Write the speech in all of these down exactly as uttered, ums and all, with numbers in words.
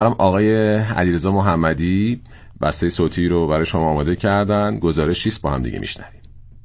آقای علیرضا محمدی بسته صوتی رو برای شما آماده کردن. گزارشی است، با هم دیگه میشنویم.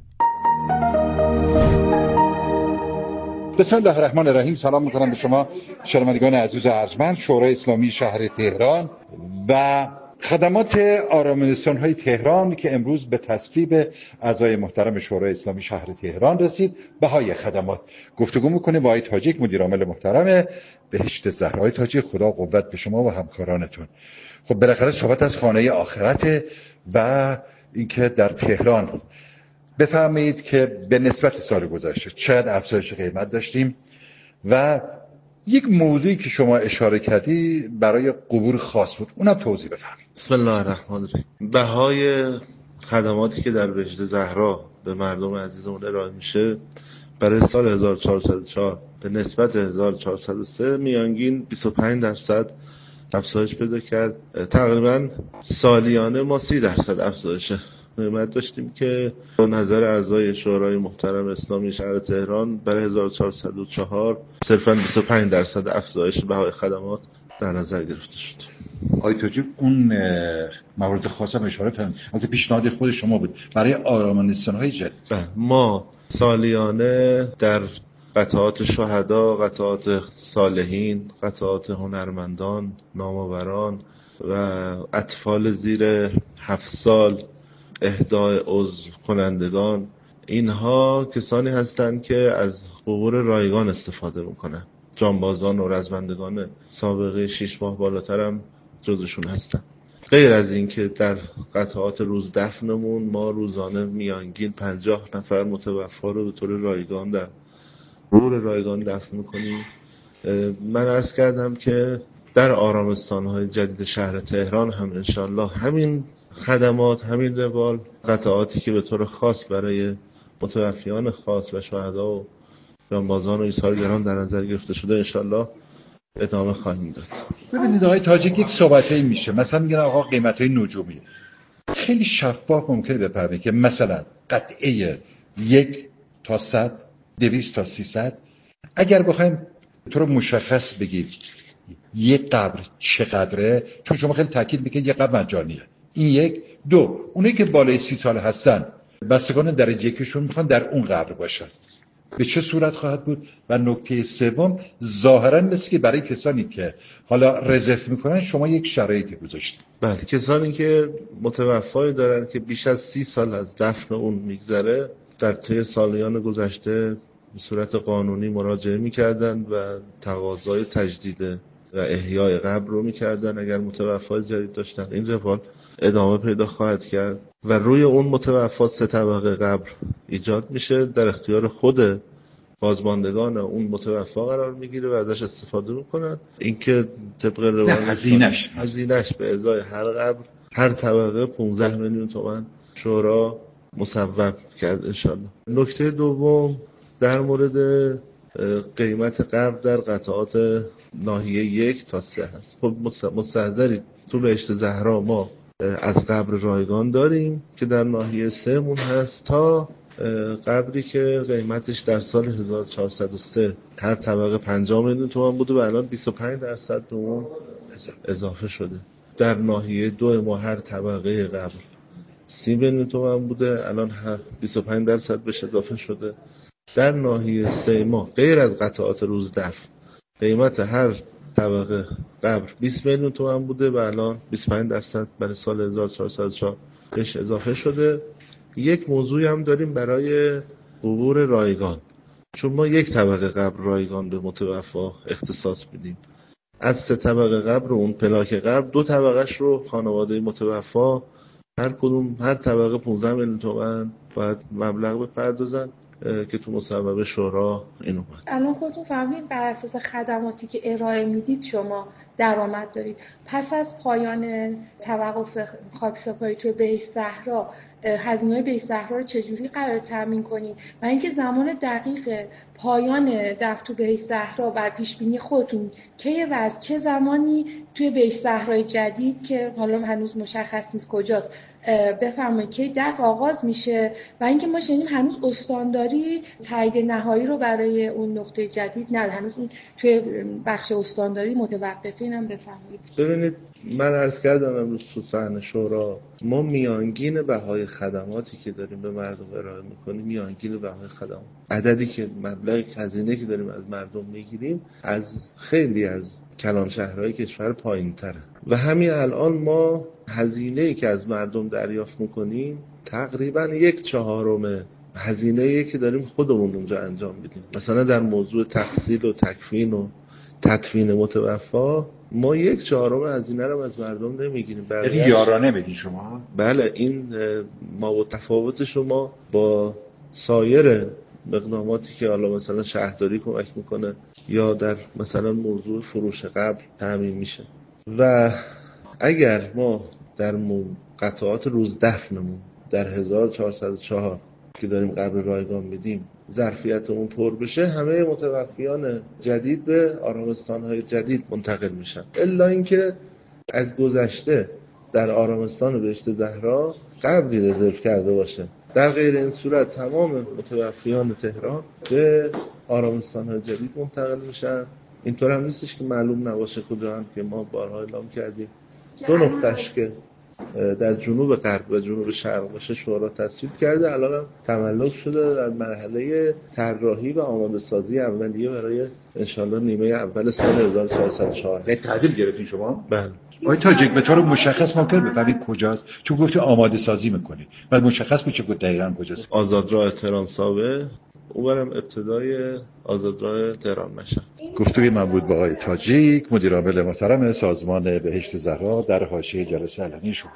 بسم الله الرحمن الرحیم. سلام میکنم به شما شنوندگان عزیز و ارجمند. شورای اسلامی شهر تهران و خدمات آرامنشستان‌های تهران که امروز به تصویب اعضای محترم شورای اسلامی شهر تهران رسید، بهای خدمات گفتگو میکنه با آقای تاجیک، مدیر عامل محترم بهشت زهرا. آقای تاجیک، خدا قوت به شما و همکارانتون. خب بالاخره صحبت از خانه آخرت و اینکه در تهران بفهمید که به نسبت سال گذشته چقدر افزایش قیمت داشتیم و یک موضوعی که شما اشاره کردی برای قبور خاص بود، اونم توضیح بفرمایید. بسم الله الرحمن الرحیم. بهای خدماتی که در بهشت زهرا به مردم عزیزمون ارائه میشه برای سال هزار و چهارصد و چهار به نسبت هزار و چهارصد و سه میانگین بیست و پنج درصد افزایش پیدا کرد. تقریبا سالیانه ما سی درصد افزایش قیمت داشتیم که با نظر اعضای شورای محترم اسلامی شهر تهران برای هزار و چهارصد و چهار صرفاً بیست و پنج درصد افزایش بهای خدمات در نظر گرفته شد. آقای تاجیک، اون موارد خاصه اشاره فرمودید، البته پیشنهاد خود شما بود برای آرامنشستان‌های جدید. ما سالیانه در قطعات شهدا، قطعات صالحین، قطعات هنرمندان، نامآوران و اطفال زیر هفت سال، اهدای عضو کنندگان، اینها کسانی هستند که از قبور رایگان استفاده میکنن. جانبازان و رزمندگان سابقه شش ماه بالاتر هم جزشون هستن. غیر از این که در قطعات روز دفنمون ما روزانه میانگین پنجاه نفر متوفا رو به طور رایگان در قبور رایگان دفن میکنیم. من عرض کردم که در آرامستان‌های جدید شهر تهران هم انشالله همین خدمات، همین روال، قطعاتی که به طور خاص برای متوفیان خاص و شهدا و جانبازان و ایثارگران در نظر گرفته شده انشالله ادامه خواهیم داد. ببینید آقای تاجیک، یک صحبتایی میشه، مثلا میگن آقا قیمت‌های نجومی خیلی شفاف ممکنه بفهمید که مثلا قطعه یک تا صد، دویست تا سیصد، اگر بخوایم تو رو مشخص بگید یک قبر چقدره، چون شما خیلی تاکید میکنید یک قبر مجانیه، این یک. دو، اونایی که بالای سی سال هستن بستگان درجه یکشون میخوان در اون قبر باشن، به چه صورت خواهد بود؟ و نکته سوم، ظاهرا مثل که برای کسانی که حالا رزرو میکنن شما یک شرایطی گذاشتید. بله، کسانی که متوفای دارن که بیش از سی سال از دفن اون میگذره در طی سالیان گذشته به صورت قانونی مراجعه میکردن و تقاضای تجدید و احیای قبر رو میکردن. اگر متوفای جدید داشتن این روال ادامه پیدا خواهد کرد و روی اون متوفا سه طبقه قبر ایجاد میشه، در اختیار خود بازماندگان اون متوفا قرار میگیره و ازش استفاده میکنن. اینکه طبق روال هزینه‌اش هزینه‌اش به ازای هر قبر هر طبقه پانزده میلیون تومان شورا مصوب کرد انشالله. نکته دوم در مورد قیمت قبر در قطعات ناحیه یک تا سه هست. خب مستحضرید تو بهشت زهرا ما از قبر رایگان داریم که در ناحیه سه مون هست تا قبری که قیمتش در سال هزار و چهارصد و سه هر طبقه پنجاه میلیون تومان بوده و الان بیست و پنج درصد به اون اضافه شده. در ناحیه دو ما هر طبقه قبر سی میلیون تومان بوده، الان هر بیست و پنج درصد بهش اضافه شده. در ناحیه سه ما غیر از قطعات روز دفن قیمت هر طبقه قبر بیست میلیون تومان بوده و الان بیست و پنج درصد برای سال هزار و چهارصد و چهار بهش اضافه شده. یک موضوعی هم داریم برای قبور رایگان، چون ما یک طبقه قبر رایگان به متوفا اختصاص میدیم. از سه طبقه قبر و اون پلاک قبر دو طبقهش رو خانواده متوفا هر کدوم هر طبقه پانزده میلیون تومان باید مبلغ بپردازن که تو مصوبه شورا این اومد. الان خودتون فهمیدین بر اساس خدماتی که ارائه میدید شما درآمد دارید. پس از پایان توقف خاکسپاری توی بهشت زهرا هزینه‌های بهشت زهرا رو چجوری قرار تامین کنید و اینکه زمان دقیق پایان دفن تو بهشت زهرا بر پیش بینی خودتون کی و از چه زمانی توی بهشت زهرای جدید که حالا هنوز مشخص نیست کجاست بفرمایید که دفع آغاز میشه و اینکه ما شنیدیم هنوز استانداری تایید نهایی رو برای اون نقطه جدید نداره، هنوز اون توی بخش استانداری متوقفه. اینم بفرمایید. ببینید من عرض کردم امروز تو صحن شورا ما میانگین بهای خدماتی که داریم به مردم ارائه میکنیم، میانگین بهای خدمات، عددی که مبلغ هزینه که داریم از مردم میگیریم از خیلی از کلان شهرهای کشور پایین تره و همین الان ما هزینه‌ای که از مردم دریافت میکنیم تقریبا یک چهارم هزینه‌ای که داریم خودمون اونجا انجام میدیم. مثلا در موضوع تحصیل و تکفین و تدفین متوفا ما یک چهارم هزینه رو از مردم نمیگیریم. یعنی یارانه بدین شما؟ بله، این ما و تفاوت شما با سایر اقداماتی که حالا مثلا شهرداری کمک میکنه یا در مثلا موضوع فروش قبر تامین میشه. و اگر ما در قطعات روز دفنمون در هزار و چهارصد و چهار که داریم قبر رایگان میدیم ظرفیتمون پر بشه، همه متوفیان جدید به آرامستان‌های جدید منتقل میشن، الا اینکه از گذشته در آرامستان بهشت زهرا قبری رزرو کرده باشه. در غیر این صورت تمام متوفیان تهران به آرامستان‌های جدید منتقل میشن. اینطور هم نیستش که معلوم نباشه کجا هم، که ما بارها اعلام کردیم دو نقطه‌اش که در جنوب غرب و جنوب شرق باشه شورا تصویب کرده، الان هم تملک شده در مرحله طراحی و آماده سازی اولیه برای انشالله نیمه اول سال هزار و چهارصد و چهار. نه تحویل گرفتین شما؟ بله. آقای تاجیک به طور مشخص ممکن بفهمید کجاست؟ چون گفتی آماده سازی میکنی و مشخص میشه که دقیقاً کجاست. آزادراه تهران ساوه، اونورم ابتدای آزادراه تهران مشهد. گفتگوی من بود با آقای تاجیک، مدیر عامل محترم سازمان بهشت زهرا در حاشیه جلسه علنی شورا.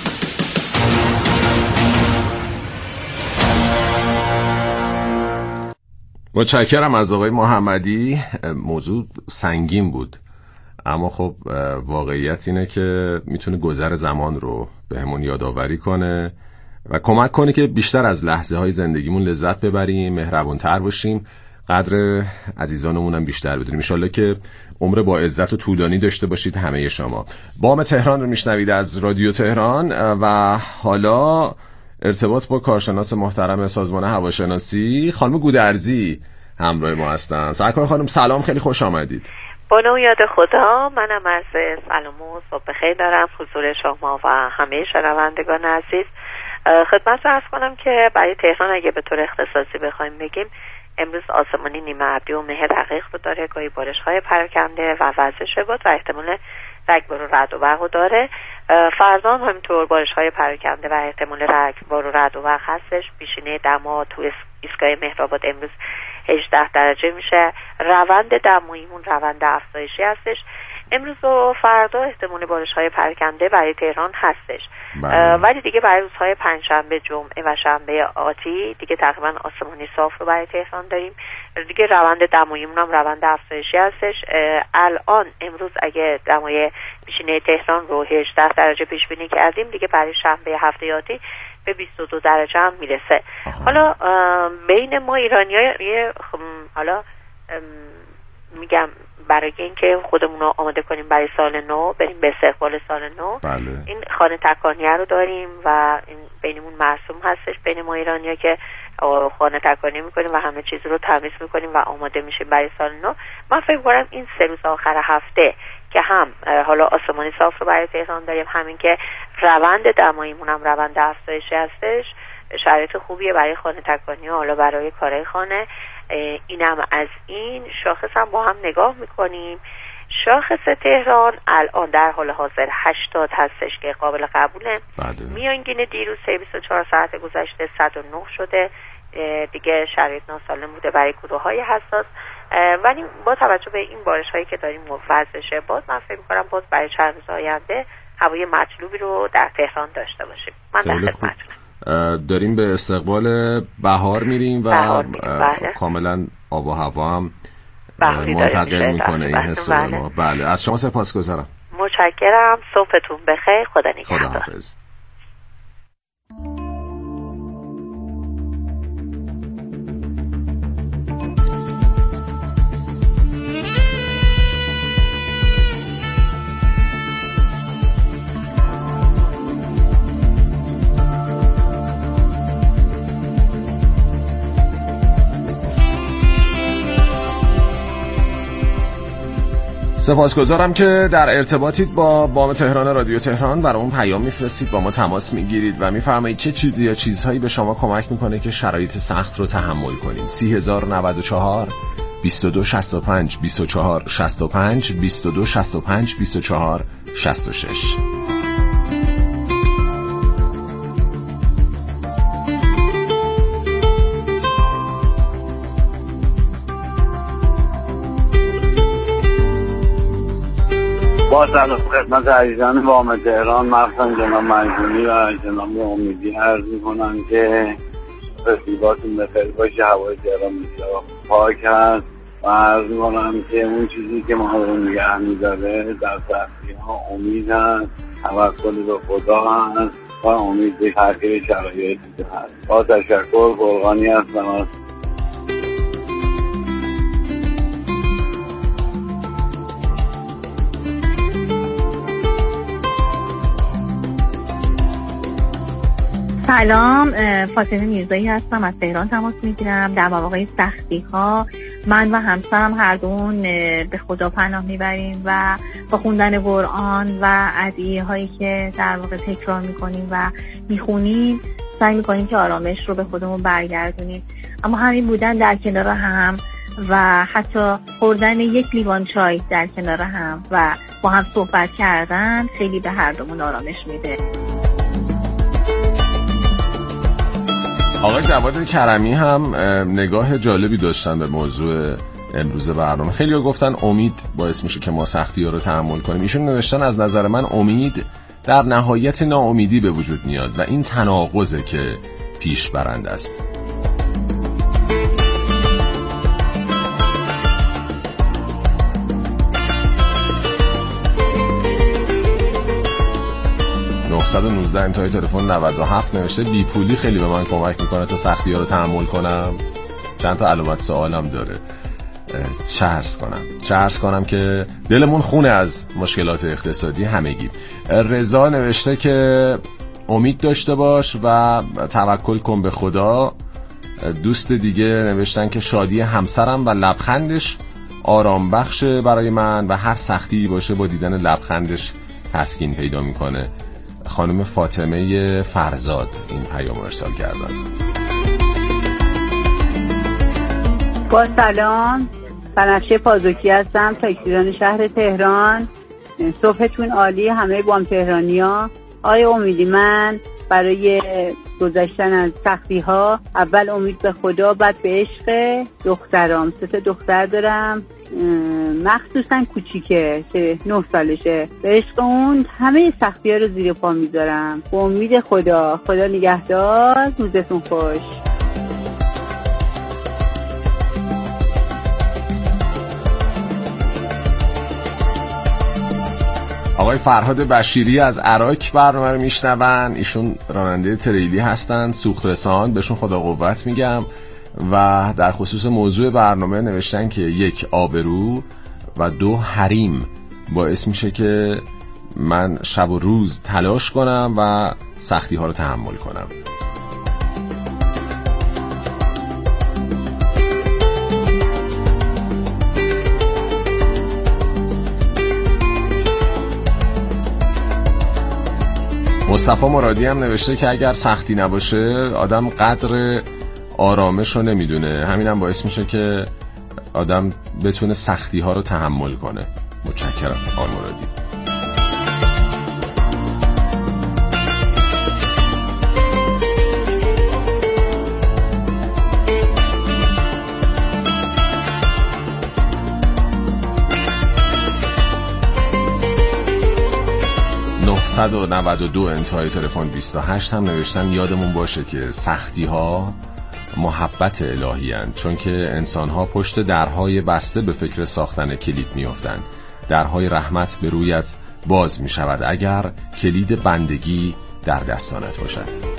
متشکرم از آقای محمدی. موضوع سنگین بود، اما خب واقعیت اینه که میتونه گذر زمان رو بهمون یادآوری کنه و کمک کنه که بیشتر از لحظه های زندگیمون لذت ببریم، مهربونتر باشیم، قدر عزیزانمون هم بیشتر بدونیم. انشالله که عمر با عزت و طولانی داشته باشید همه شما. بام تهران رو میشنوید از رادیو تهران و حالا ارتباط با کارشناس محترم سازمان هواشناسی خانم گودرزی همراه ما هستن. سرکار خانم سلام، خیلی خوش آمدید. با نوع یاد خدا، منم از سلام و صبح بخیر دارم حضور شما و همه شنوندگان عزیز. خدمت رو عرض کنم که برای تهران اگه به طور اختصاصی بخوایم بگیم، امروز آسمانی نیمه ابری و مه دقیق رو داره، گاهی بارش‌های پراکنده و وزش باد و احتمال رگبار و رعد و برق داره. فردا هم همینطور بارش‌های پراکنده و احتمال رگبار و رعد و برق هستش. بیشینه دما تو ایستگاه مهرآباد امروز هجده درجه میشه. روند دماییمون روند افزایشی هستش. امروز و فردا احتمال بارش‌های پراکنده برای تهران هستش. ولی دیگه برای روزهای پنجشنبه، جمعه و شنبه آتی دیگه تقریبا آسمانی صاف رو برای تهران داریم. دیگه روند دماییمون هم روند افزایشی هستش. الان امروز اگه دمای بیشینه تهران رو هجده درجه پیش بینی کردیم، دیگه برای شنبه هفته آتی به بیست و دو درجه هم میرسه. حالا بین ما ایرانی‌ها حالا میگم برای اینکه خودمون رو آماده کنیم برای سال نو، بریم به استقبال سال نو، بله. این خانه تکانیه رو داریم و این بینمون مرسوم هستش بین ما ایرانی‌ها که خانه تکانی میکنیم و همه چیز رو تمیز میکنیم و آماده میشیم برای سال نو. من فکر کنم این سه روز آخر هفته که هم حالا آسمانی صاف رو برای تهران داریم، همین که روند دماییمون هم روند افزایشی هستش، شرایط خوبیه برای خانه تکانی و حالا برای کارهای خانه. اینم از این. شاخص هم با هم نگاه میکنیم. شاخص تهران الان در حال حاضر هشتاد هستش که قابل قبوله. بله. میانگین دیروز بیست و چهار ساعت گذشته صد و نه شده. دیگه شرایط ناسالم بوده برای گروه های حساس، ولی با توجه به این بارش هایی که داریم وزش باد، من فکر میکنم باز برای چند روز آینده هوای مطلوبی رو در تهران داشته باشیم. من در خدمتتونم. داریم به استقبال بهار میریم و بهار میریم. بله. کاملا آب و هوا هم منتقل میکنه این حس رو ما. بله، از شما سپاسگزارم. متشکرم. صبحتون بخیر. خدا نگهدار. خدا حافظ. سپاسگزارم که در ارتباطید با بام تهران رادیو تهران، برامون پیام میفرستید، با ما تماس میگیرید و میفرمایید چه چیزی یا چیزهایی به شما کمک میکنه که شرایط سخت رو تحمل کنید. سی هزار و نود و چهار بیست و دو شصت و پنج بیست و چهار شصت و پنج بیست و دو شصت و پنج بیست و چهار شصت و شش. با سلام خدمت عزیزان بام تهران، مخصوصا جناب مجنونی و جناب امیدی عرض میکنم که رسیباتون بخیر باشه، هوای تهران بسیار پاک هست و عرض میکنم که اون چیزی که ما رو نگه میداره در سختی ها امید هست، توکل به خدا هست و امید به تغییر شرایط هست. با تشکر، فرقانی هستم. سلام، فاطمه میرزایی هستم، از تهران تماس میگیرم. در مواقع سختی ها من و همسرم هر دون به خدا پناه میبریم و با خوندن قرآن و ادعیه هایی که در واقع تکرار میکنیم و میخونیم سعی میکنیم که آرامش رو به خودمون برگردونیم. اما همین بودن در کنار هم و حتی خوردن یک لیوان چای در کنار هم و با هم صحبت کردن خیلی به هر دومون آرامش میده. آقای جواد کرمی هم نگاه جالبی داشتن به موضوع امروز برنامه. خیلی ها گفتن امید باعث میشه که ما سختی ها رو تحمل کنیم. ایشون نوشتن از نظر من امید در نهایت ناامیدی به وجود میاد و این تناقضه که پیش برنده است. نهصد و نوزده انتهای تلفن نود و هفت نوشته بی پولی خیلی به من کمک میکنه تا سختی ها رو تحمل کنم. چند تا علامت سوالم داره. چه عرض کنم چه عرض کنم که دلمون خونه از مشکلات اقتصادی همگی. رضا نوشته که امید داشته باش و توکل کن به خدا. دوست دیگه نوشتن که شادی همسرم و لبخندش آرام بخش برای من و هر سختی باشه با دیدن لبخندش تسکین پیدا میکنه. خانم فاطمه فرزاد این پیام ارسال کردن. با سلام، بنفشه پازوکی هستم، تاکسیران شهر تهران. صبحتون عالی همه بام تهرانی ها. آقای امیدی، من برای گذشتن از سختی ها اول امید به خدا، بعد به عشق دخترام. سه تا دختر دارم، مخصوصا کوچیکه که نه سالشه. به عشق اون همه سختی ها رو زیر پا میذارم. با امید خدا. خدا نگهدار، روزتون خوش. آقای فرهاد بشیری از عراق برنامه رو میشنون. ایشون راننده تریلی هستن، سوخت رسان، بهشون خدا قوت میگم. و در خصوص موضوع برنامه نوشتن که یک، آبرو و دو، حریم باعث میشه که من شب و روز تلاش کنم و سختی ها رو تحمل کنم. مصطفی مرادی هم نوشته که اگر سختی نباشه آدم قدر آرامش رو نمیدونه، همین هم باعث میشه که آدم بتونه سختی ها رو تحمل کنه. متشکرم آقای مرادی. نهصد و نود و دو انتهای تلفن بیست و هشت هم نوشتن یادمون باشه که سختی ها محبت الهی هستند، چون که انسان ها پشت درهای بسته به فکر ساختن کلید می افتند. درهای رحمت به رویت باز می شود اگر کلید بندگی در دستانت باشد.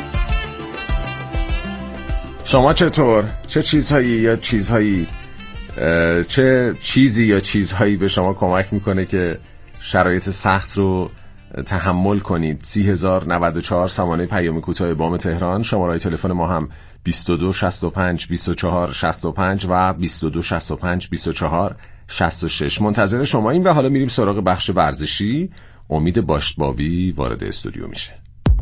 شما چطور؟ چه چیزهایی یا چیزهایی چه چیزی یا چیزهایی به شما کمک میکنه که شرایط سخت رو تحمل کنید؟ سی هزار و نود و چهار سامانه پیام کوتاه بام تهران، شماره تلفن ما هم بیست و دو شصت و پنج بیست و چهار شصت و پنج و بیست و دو شصت و پنج بیست و چهار شصت و شش. منتظر شما این. و حالا میریم سراغ بخش ورزشی. امید باشتباوی وارد استودیو میشه.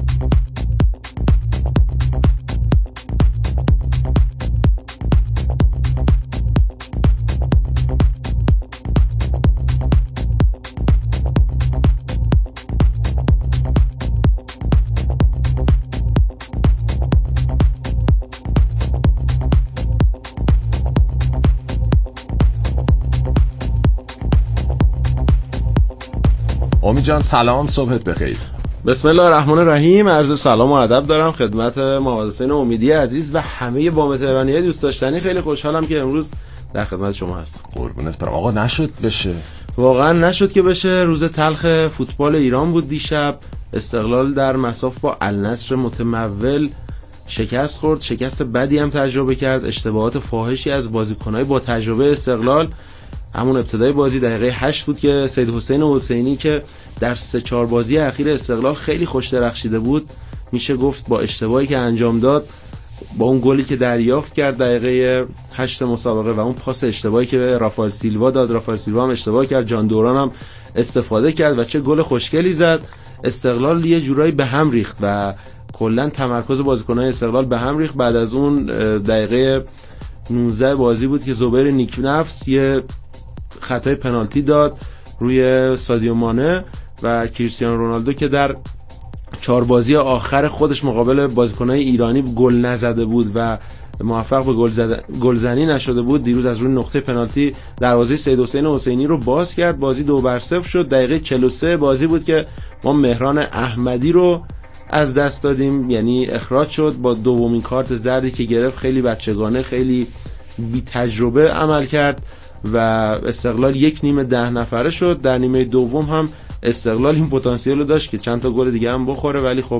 امید جان سلام، صبحت بخیر. بسم الله الرحمن الرحیم. عرض سلام و ادب دارم خدمت محمد حسین امیدی عزیز و همه بام تهرانیای دوست داشتنی. خیلی خوشحالم که امروز در خدمت شما هستم. قربونت برم. آقا نشد بشه، واقعا نشد که بشه. روز تلخ فوتبال ایران بود دیشب. استقلال در مساف با النصر متمول شکست خورد، شکست بدی هم تجربه کرد. اشتباهات فاحشی از بازیکن‌های با تجربه استقلال. همون ابتدای بازی دقیقه هشت بود که سید حسین حسینی که در سه چهار بازی اخیر استقلال خیلی خوش درخشیده بود، میشه گفت با اشتباهی که انجام داد، با اون گلی که دریافت کرد دقیقه هشت مسابقه و اون پاس اشتباهی که به رافائل سیلوا داد، رافائل سیلوا هم اشتباه کرد، جان دوران هم استفاده کرد و چه گل خوشگلی زد. استقلال یه جورایی به هم ریخت و کلا تمرکز بازیکن‌های استقلال به هم ریخت. بعد از اون دقیقه نوزده بازی بود که زبیر نیکنفس یه خطای پنالتی داد روی سادیو مانه و کریستیانو رونالدو که در چهار بازی آخر خودش مقابل بازیکن‌های ایرانی گل نزده بود و موفق به گل زد... گلزنی نشده بود، دیروز از روی نقطه پنالتی دروازه سید حسین حسینی رو باز کرد. بازی دو بر صفر شد. دقیقه چهل و سه بازی بود که ما مهران احمدی رو از دست دادیم، یعنی اخراج شد با دومین کارت زردی که گرفت. خیلی بچگانه، خیلی بی تجربه عمل کرد و استقلال یک نیمه ده نفره شد. در نیمه دوم هم استقلال این پتانسیل رو داشت که چند تا گل دیگه هم بخوره، ولی خب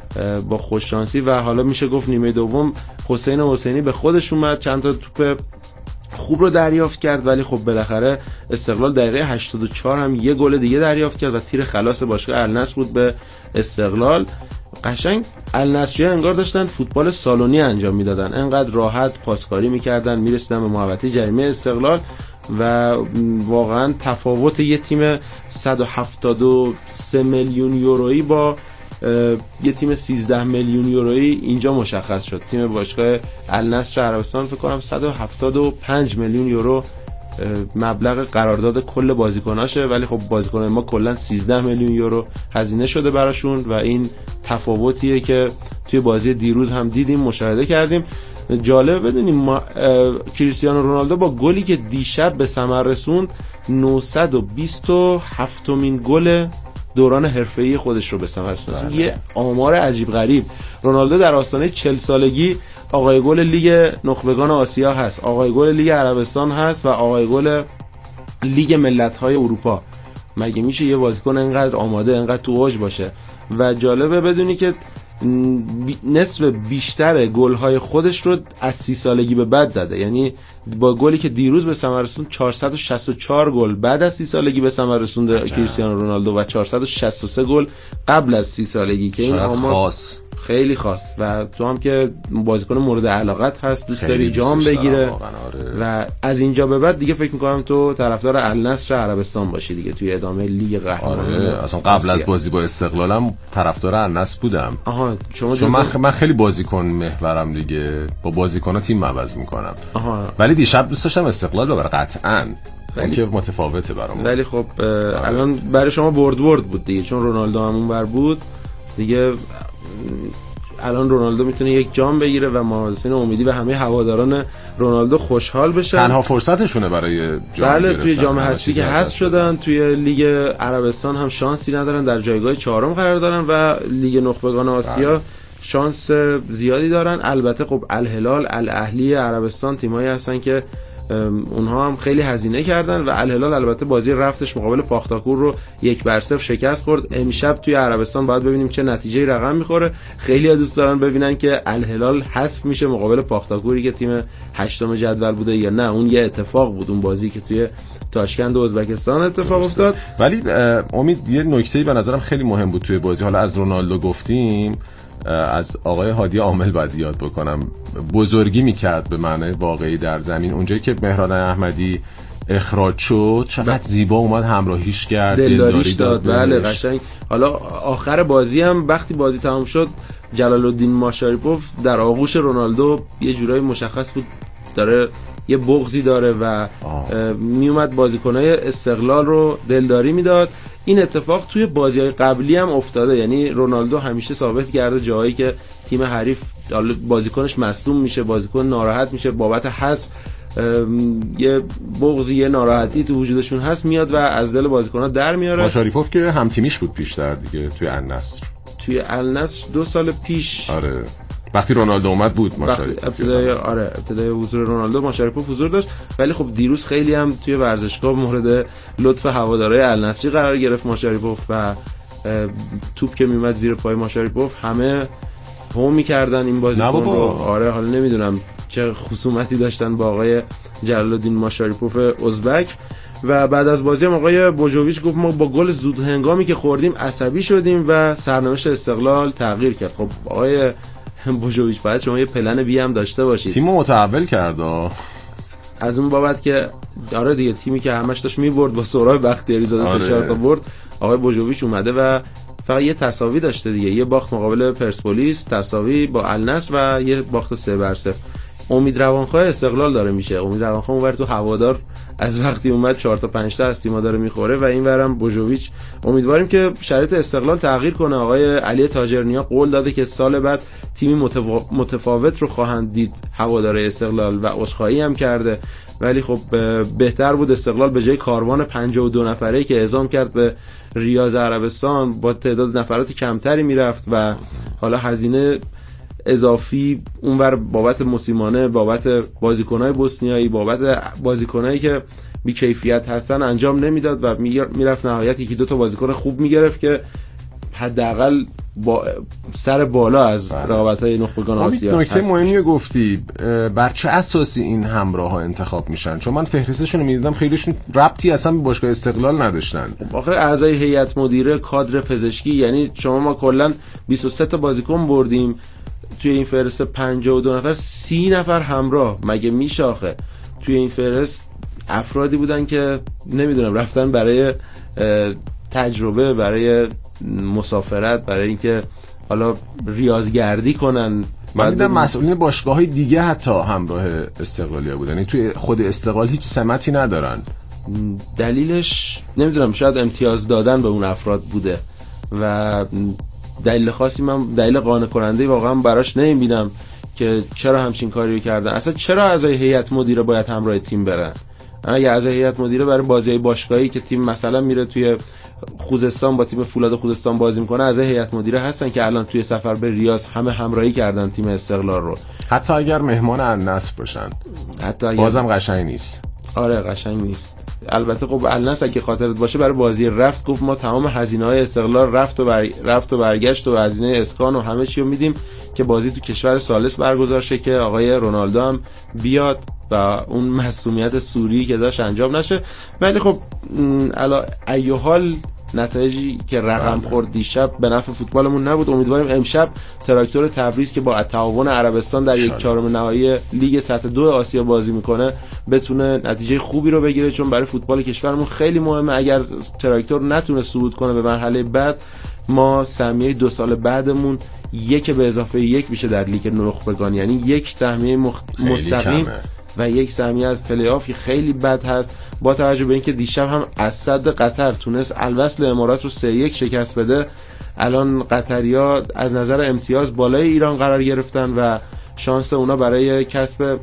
با خوش شانسی و حالا میشه گفت نیمه دوم حسین حسینی به خودش اومد، چند تا توپ خوب رو دریافت کرد، ولی خب بالاخره استقلال دقیقه هشتاد و چهار هم یه گل دیگه دریافت کرد و تیر خلاص باشگاه النصر بود به استقلال. قشنگ النصری‌ها انگار داشتن فوتبال سالونی انجام میدادن، انقدر راحت پاسکاری میکردن، میرسیدن به محوطه جریمه استقلال و واقعا تفاوت یه تیم صد و هفتاد و سه میلیون یورویی با یه تیم سیزده میلیون یورویی اینجا مشخص شد. تیم باشگاه النصر عربستان فکر کنم صد و هفتاد و پنج میلیون یورو مبلغ قرارداد کل بازیکناشه، ولی خب بازیکنان ما کلا سیزده میلیون یورو هزینه شده براشون و این تفاوتیه که توی بازی دیروز هم دیدیم، مشاهده کردیم. جالب بدونیم ما کریستیانو رونالدو با گلی که دیشب به ثمر رسوند نهصد و بیست و هفتمین گل دوران حرفه‌ای خودش رو به ثمر رسوند. یه آمار عجیب غریب. رونالدو در آستانه چهل سالگی آقای گل لیگ نخبگان آسیا هست، آقای گل لیگ عربستان هست و آقای گل لیگ ملت‌های اروپا. مگه میشه یه بازیکن اینقدر آماده، اینقدر تو اوج باشه؟ و جالبه بدونی که نصف بیشتر گل‌های خودش رو از سی سالگی به بعد زده، یعنی با گلی که دیروز به ثمر رسوند چهارصد و شصت و چهار گل بعد از سی سالگی به ثمر رسونده کریستیانو رونالدو و چهارصد و شصت و سه گل قبل از سی سالگی که این آمار خاص، خیلی خاص. و تو هم که بازیکن مورد علاقت هست، دوست داری جام بگیره و از اینجا به بعد دیگه فکر می‌کنم تو طرفدار النصر عربستان باشی دیگه توی ادامه لیگ قهرمانان. آره اصلا قبل از بازی با استقلالم طرفدار النصر بودم. آها شما چون من, من خیلی بازیکن محورم دیگه، با بازیکن‌ها تیم عوض می‌کنم. آها ولی دیشب دوست داشتم استقلال ببره قطعاً، ولی که متفاوته برام. ولی خب الان برای شما برد برد بود دیگه، چون رونالدو هم اونور بود دیگه. الان رونالدو میتونه یک جام بگیره و محمد حسین امیدی و همه هواداران رونالدو خوشحال بشن. تنها فرصتشونه برای جام بله گرفتن. توی جام حذفی که حذف شدن، توی لیگ عربستان هم شانسی ندارن، در جایگاه چهارم قرار دارن و لیگ نخبگان آسیا بله. شانس زیادی دارن. البته خب الهلال، الاهلی عربستان تیمایی هستن که اونها هم خیلی هزینه کردن و الهلال البته بازی رفتش مقابل پاختاکور رو یک بر صفر شکست خورد. امشب توی عربستان باید ببینیم چه نتیجه‌ای رقم میخوره. خیلی دوست دارن ببینن که الهلال حذف میشه مقابل پاختاکوری که تیم هشتم جدول بوده یا نه. اون یه اتفاق بود، اون بازی که توی تاشکند و ازبکستان اتفاق افتاد. ولی امید یه نکته‌ای به نظرم خیلی مهم بود توی بازی، حالا از رونالدو گفتیم، از آقای هادی عامل باید یاد بکنم. بزرگی میکرد به معنای واقعی در زمین. اونجایی که مهران احمدی اخراج شد چقدر زیبا اومد همراهیش کرد، دلداریش داد. بله قشنگ. حالا آخر بازی هم وقتی بازی تمام شد جلال الدین ماشاریپوف در آغوش رونالدو یه جورایی مشخص بود داره یه بغضی داره و میومد بازیکنای استقلال رو دلداری میداد. این اتفاق توی بازی‌های قبلی هم افتاده، یعنی رونالدو همیشه ثابت کرده جایی که تیم حریف بازیکنش مصدوم میشه، بازیکن ناراحت میشه بابت حذف، یه بغضی یه ناراحتی تو وجودشون هست، میاد و از دل بازیکن‌ها در میاره. ماشاریپوف که هم تیمیش بود پیشتر دیگه توی النصر توی النصر دو سال پیش. آره وقتی رونالدو اومد بود ماشاریپوف. ابتدای آره ابتدای حضور رونالدو ماشاریپوف حضور داشت، ولی خب دیروز خیلی هم توی ورزشگاه مورد لطف هوادارهای النصری قرار گرفت ماشاریپوف و توپ که میومد زیر پای ماشاریپوف همه هم می‌کردن این بازیکن رو. آره حالا نمیدونم چه خصومتی داشتن با آقای جلال الدین ماشاریپوف ازبک. و بعد از بازی هم آقای بوجوویچ گفت ما با گل زود هنگامی که خوردیم عصبی شدیم و سرنوشت استقلال تغییر کرد. خب آقای بوجوویچ باید شما یه پلن بی هم داشته باشید. تیمو متحول کرد از اون بابت که آره دیگه تیمی که همش داشت میبرد با سهراب بختیاری زاده آره. سه چهار تا برد. آقای بوجوویچ اومده و فقط یه تساوی داشته دیگه، یه باخت مقابل پرسپولیس، تساوی با النصر و یه باخت سه بر صفر. امید روانخواه استقلال داره میشه. امید روانخواه اونور تو هوادار از وقتی اومد چهار تا پنج تا از تیم‌ها داره میخوره و اینورم بوجوویچ. امیدواریم که شرایط استقلال تغییر کنه. آقای علی تاجرنیا قول داده که سال بعد تیمی متفا... متفاوت رو خواهند دید هواداره استقلال و عذرخواهی هم کرده، ولی خب بهتر بود استقلال به جای کاروان پنجاه و دو نفره‌ای که اعزام کرد به ریاض عربستان با تعداد نفرات کمتری میرفت و حالا هزینه اضافی اونور بابت موسیمانه، بابت بازیکنای بوسنیایی، بابت بازیکنایی که بی‌کیفیت هستن انجام نمیداد و میرفت نهایت یکی دو تا بازیکن خوب میگرفت که حداقل با سر بالا از رقابت‌های نخبگان آسیا. نکته مهمی گفتی، بر چه اساسی این همراه‌ها انتخاب میشن؟ چون من فهرستشون رو میدیدم خیلیشون ربطی اصلا به باشگاه استقلال نداشتن. آخه اعضای هیئت مدیره، کادر پزشکی، یعنی شما ما کلا بیست و سه تا بازیکن بردیم توی این فهرست پنجاه و دو نفر، سی نفر همراه، مگه میشه آخه؟ توی این فهرست افرادی بودن که نمیدونم رفتن برای تجربه، برای مسافرت، برای اینکه حالا ریاضگردی کنن. من دیدم مسئولین باشگاه‌های دیگه حتی همراه استقلالیا بودن، یعنی توی خود استقلال هیچ سمتی ندارن. دلیلش نمیدونم، شاید امتیاز دادن به اون افراد بوده و دلیل خاصی من دلیل قانع کننده واقعا براش نمیبینم که چرا همچین کاری کردن. اصلا چرا اعضای هیئت مدیره باید همراه تیم برن؟ اگه اعضای هیئت مدیره برای بازی باشگاهی که تیم مثلا میره توی خوزستان با تیم فولاد خوزستان بازی میکنه، اعضای هیئت مدیره هستن که الان توی سفر به ریاض همه همراهی کردن تیم استقلال رو، حتی اگر مهمان النصر باشن، حتی اگر بازم قشنگ نیست. آره قشنگ نیست. البته خب النصر اگه خاطرت باشه برای بازی رفت گفت ما تمام هزینه‌های استقلال رفت و بر... رفت و برگشت و هزینه اسکان و همه چی رو میدیم که بازی تو کشور ثالث برگزار شه که آقای رونالدو هم بیاد و اون مسئولیت سوری که داشت انجام نشه. ولی خب الا ایو حال نتایجی که رقم خورد دیشب به نفع فوتبالمون نبود. امیدواریم امشب تراکتور تبریز که با تعاون عربستان در یک چهارم نهایی لیگ سطح دو آسیا بازی میکنه بتونه نتیجه خوبی رو بگیره، چون برای فوتبال کشورمون خیلی مهمه. اگر تراکتور نتونه صعود کنه به مرحله بعد، ما سهمیه دو سال بعدمون یک به اضافه یک میشه در لیگ نخبگان، یعنی یک سهمیه مخ... مستقیم و یک سهمیه از پلی آف که خیلی بد هست. با توجه به اینکه دیشب هم اسد قطر تونست الوصل امارات رو سه یک شکست بده، الان قطریا از نظر امتیاز بالای ایران قرار گرفتن و شانس اونا برای کسب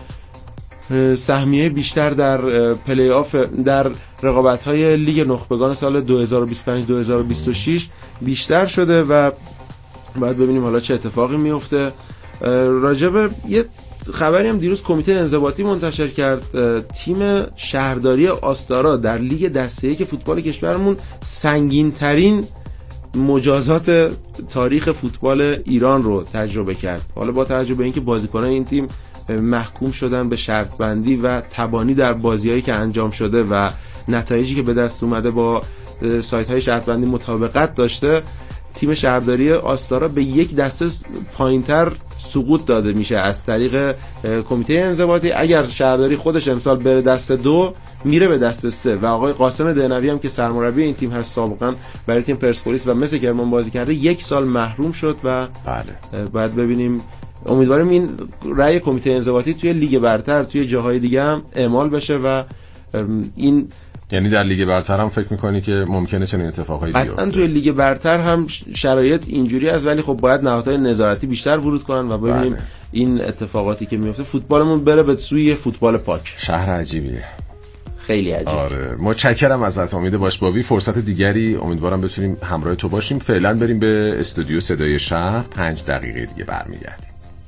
سهمیه بیشتر در پلی آف در رقابت‌های لیگ نخبگان سال دو هزار و بیست و پنج دو هزار و بیست و شش بیشتر شده و باید ببینیم حالا چه اتفاقی میفته. راجب یه خبری هم دیروز کمیته انضباطی منتشر کرد، تیم شهرداری آستارا در لیگ دسته یک فوتبال کشورمون سنگین‌ترین مجازات تاریخ فوتبال ایران رو تجربه کرد. حالا با توجه به اینکه بازیکنان این تیم محکوم شدن به شرط بندی و تبانی در بازیایی که انجام شده و نتایجی که به دست اومده با سایت‌های شرط بندی مطابقت داشته، تیم شهرداری آستارا به یک دسته پایینتر سقوط داده میشه از طریق کمیته انضباطی. اگر شهرداری خودش امسال بره دسته دو، میره به دسته سه و آقای قاسم دهنوی هم که سرمربی این تیم هست، سابقا برای تیم پرسپولیس و مثل کرمان بازی کرده، یک سال محروم شد و بله بعد ببینیم. امیدواریم این رأی کمیته انضباطی توی لیگ برتر توی جاهای دیگه هم اعمال بشه و این یعنی در لیگ برتر هم فکر می‌کنی که ممکنه چنین اتفاقایی بیفته؟ قطعاً توی لیگ برتر هم شرایط اینجوری است، ولی خب باید نهادهای نظارتی بیشتر ورود کنن و ببینیم بله. این اتفاقاتی که میفته فوتبالمون بره به سوی فوتبال پاک. شهر عجیبیه، خیلی عجیبه. آره متشکرم ازت امید باشباوی. فرصت دیگری امیدوارم بتونیم همراه تو باشیم. فعلا بریم به استودیو صدای شهر، پنج دقیقه دیگه برمیگردیم.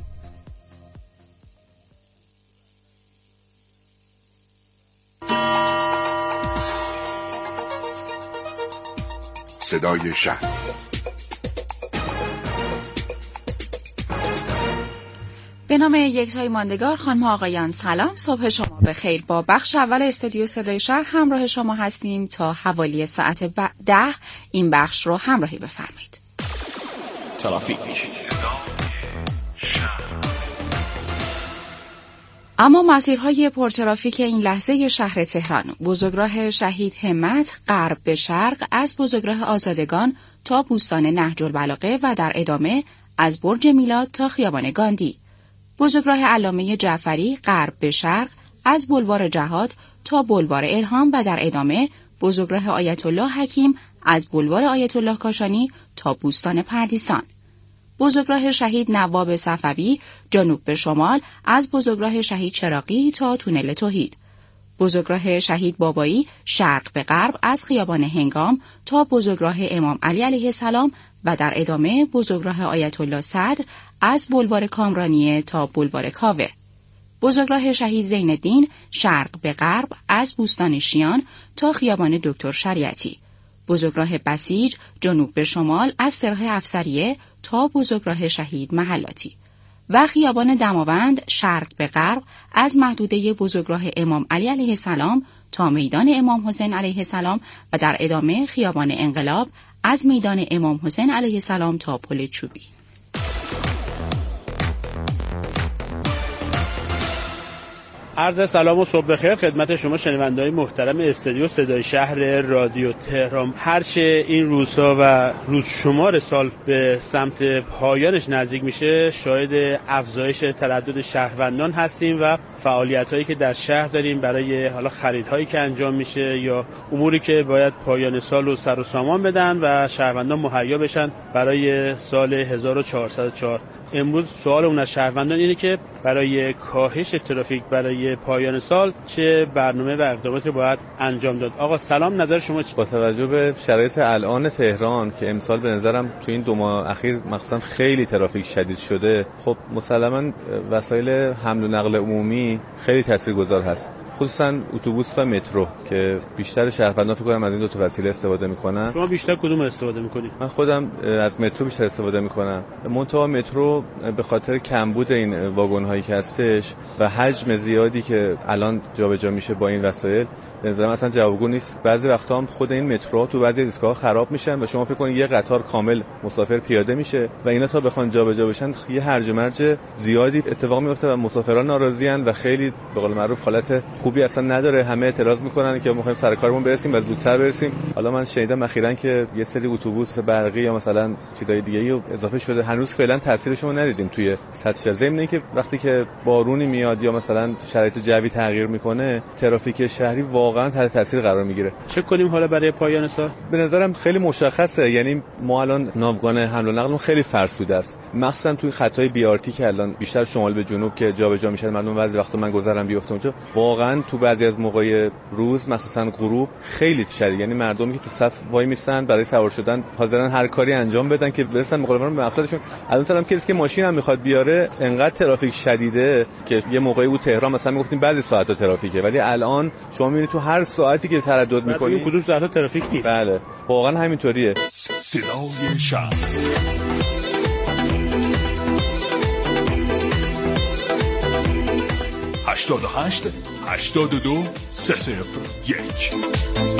صدای شهر. به نام یکتای ماندگار، خانم آقایان سلام، صبح شما بخیر. با بخش اول استودیو صدای شهر همراه شما هستیم تا حوالی ساعت ب... ده. این بخش رو همراهی بفرمایید. ترافیک. اما مسیرهای پرترافیک این لحظه شهر تهران: بزرگراه شهید همت غرب به شرق از بزرگراه آزادگان تا بوستان نهج البلاغه و در ادامه از برج میلاد تا خیابان گاندی. بزرگراه علامه جعفری غرب به شرق از بلوار جهاد تا بلوار الهام و در ادامه بزرگراه آیت الله حکیم از بلوار آیت الله کاشانی تا بوستان پردیسان. بزرگراه شهید نواب صفوی جنوب به شمال از بزرگراه شهید چراغی تا تونل توحید. بزرگراه شهید بابایی شرق به غرب از خیابان هنگام تا بزرگراه امام علی علیه السلام و در ادامه بزرگراه آیت الله صدر از بلوار کامرانیه تا بلوار کاوه. بزرگراه شهید زین الدین شرق به غرب از بوستان شیان تا خیابان دکتر شریعتی. بزرگراه بسیج جنوب به شمال از سرح افسریه تا بزرگراه شهید محلاتی و خیابان دماوند شرق به غرب از محدوده بزرگراه امام علی علیه السلام تا میدان امام حسین علیه السلام و در ادامه خیابان انقلاب از میدان امام حسین علیه السلام تا پل چوبی. عرض سلام و صبح بخیر خدمت شما شنونده‌های محترم استودیو صدای شهر رادیو تهران. هرچه این روزها و روز شمار سال به سمت پایانش نزدیک میشه، شاهد افزایش تردد شهروندان هستیم و فعالیت‌هایی که در شهر داریم برای حالا خریدهایی که انجام میشه یا اموری که باید پایان سال رو سر و سامان بدن و شهروندان مهیا بشن برای سال هزار و چهارصد و چهار. امروز سوال اون از شهروندان اینه که برای کاهش ترافیک برای پایان سال چه برنامه و اقداماتی باید انجام داد. آقا سلام، نظر شما چیه؟ با توجه به شرایط الان تهران که امسال به نظرم تو این دو ماه اخیر مخصوصا خیلی ترافیک شدید شده، خب مسلماً وسایل حمل و نقل عمومی خیلی تاثیرگذار هست، خصوصا اتوبوس و مترو که بیشتر شهروندان فکر کنم از این دو تا وسیله استفاده میکنن. شما بیشتر کدوم استفاده میکنید؟ من خودم از مترو بیشتر استفاده میکنم. منتها مترو به خاطر کمبود این واگن هایی که هستش و حجم زیادی که الان جابجا میشه با این وسایل، به نظرم اصلا جوابگو نیست. بعضی وقتا هم خود این مترو تو بعضی ایستگاه‌ها خراب میشن و شما فکر کنید یه قطار کامل مسافر پیاده میشه و اینا تا بخوان جابجا بشن یه هرج و مرج زیادی اتفاق میفته و مسافران ناراضی‌اند و خیلی به قول معروف حالت خوبی اصلا نداره. همه اعتراض میکنن که ما می‌خوایم سر کارمون برسیم و زودتر برسیم. حالا من شنیدم اخیراً که یه سری اتوبوس برقی یا مثلا چیزای دیگه‌ای اضافه شده، هنوز فعلا تاثیرش رو ندیدیم توی سطح. ضمن اینکه وقتی که بارونی میاد یا مثلا شرایط جوی تغییر میکنه، ترافیک شهری واقعا واقعا تحت تاثیر قرار میگیره. چه کنیم حالا برای پایان سال؟ به نظرم خیلی مشخصه، یعنی ما الان ناوگان حمل و نقلمون خیلی فرسوده است، مخصوصا توی خطای بی آر تی که الان بیشتر شمال به جنوب که جابجا میشه. مردم بعضی وقتا من گذرم بیفتم تو واقعا تو بعضی از موقع روز مخصوصا غروب خیلی شدید، یعنی مردمی که تو صف وای میسن برای سوار شدن حاضرن هر کاری انجام بدن که برسن مقابل مقصدشون. الان طرف کسی که ماشین هم میخواد بیاره انقدر ترافیک شدیده که یه موقعی بود تهران مثلا میگفتیم بعضی ساعت‌ها ترافیکه، ولی الان شما میبینید تو هر ساعتی که تردد میکنی کدوم ساعت‌ها ترافیک نیست. بله واقعا همینطوریه. صدای شهر هشتاد و هشت هشتاد و دو سه صفر یک